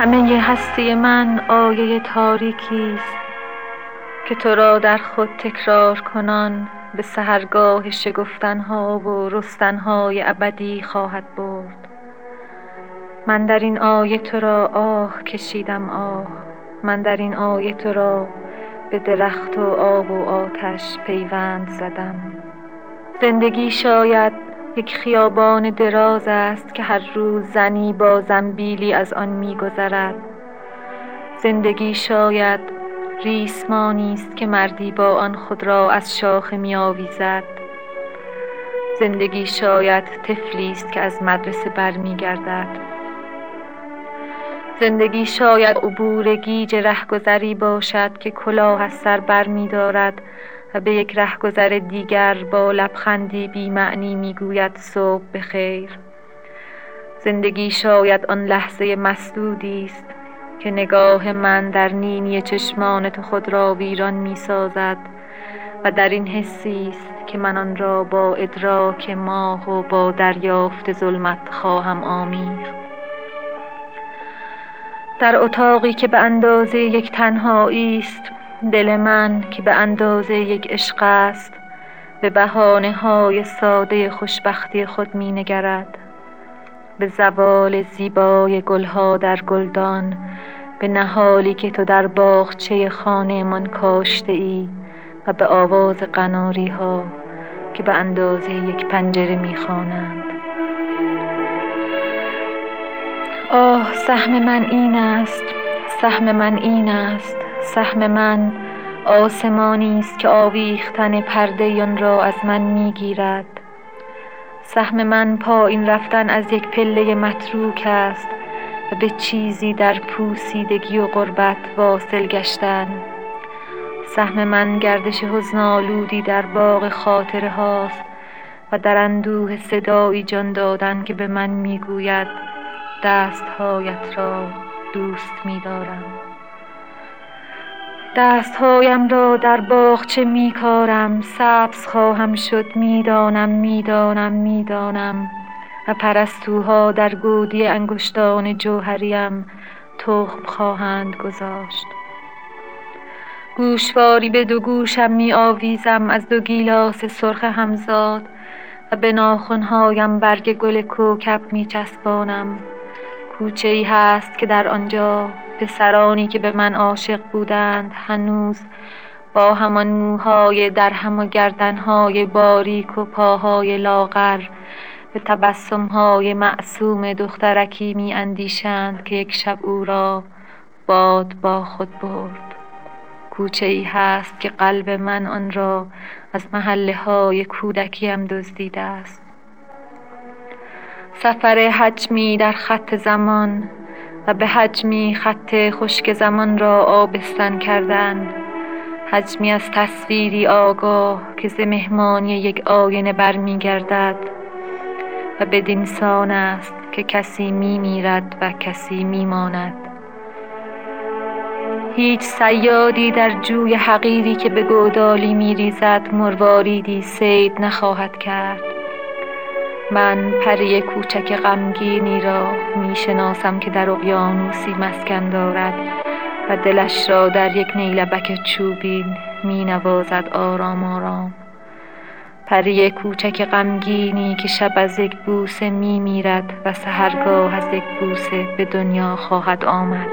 همه هستی من آیه تاریکی است که تو را در خود تکرار کنان به سحرگاه شگفتنها و رستنهای ابدی خواهد برد. من در این آیه تو را آه کشیدم آه، من در این آیه تو را به درخت و آب و آتش پیوند زدم. زندگی شاید یک خیابان دراز است که هر روز زنی با زنبیلی از آن می‌گذرد. زندگی شاید ریسمانی است که مردی با آن خود را از شاخه می‌آویزد. زندگی شاید طفلی است که از مدرسه برمیگردد. زندگی شاید عبور گیج رهگذری باشد که کلاه از سر برمی‌دارد و به یک رهگذر دیگر با لبخندی بی معنی میگوید صبح بخیر. زندگی شاید آن لحظه مسدودی است که نگاه من در نینی چشمان تو خود را ویران میسازد و در این حسی است که من آن را با ادراک ماه و با دریافت ظلمت خواهم آمیخت. در اتاقی که به اندازه یک تنهایی است، دل من که به اندازه یک عشق است به بهانه‌های ساده خوشبختی خود می‌نگرد، به زوال زیبای گلها در گلدان، به نهالی که تو در باغچه خانه‌مان کاشته‌ای و به آواز قناری‌ها که به اندازه یک پنجره می‌خوانند. آه سهم من این است، سهم من این است، سهم من آسمانی است که آویختن پرده آن را از من میگیرد. سهم من پایین رفتن از یک پله متروک است و به چیزی در پوسیدگی و غربت واصل گشتن. سهم من گردش حزن‌آلودی در باغ خاطره هاست و در اندوه صدایی جان دادن که به من میگوید دستهایت را دوست می‌دارم. دستهایم را در باغچه می‌کارم، سبز خواهم شد، می‌دانم می‌دانم می‌دانم و پرستوها در گودی انگشتان جوهریم تخم خواهند گذاشت. گوشواری به دو گوشم می‌آویزم از دو گیلاس سرخ همزاد و به ناخن‌هایم برگ گل کوکب می‌چسبانم. کوچه‌ای هست که در آنجا پسرانی که به من عاشق بودند هنوز با همان موهای درهم و گردنهای باریک و پاهای لاغر به تبسم‌های معصوم دخترکی می‌اندیشند که یک شب او را باد با خود برد. کوچه‌ای هست که قلب من آن را از محله‌های کودکیم دزدیده است. سفر حجمی در خط زمان و به حجمی خط خشک زمان را آبستن کردن، حجمی از تصویری آگاه که ز مهمانی یک آینه برمیگردد و بدین سان است که کسی میمیرد و کسی میماند. هیچ صیادی در جوی حقیری که به گودالی میریزد مرواریدی صید نخواهد کرد. من پری کوچک غمگینی را میشناسم که در اقیانوسی مسکن دارد و دلش را در یک نیلبک چوبین مینوازد آرام آرام. پری کوچک غمگینی که شب از یک بوسه میمیرد و سحرگاه از یک بوسه به دنیا خواهد آمد.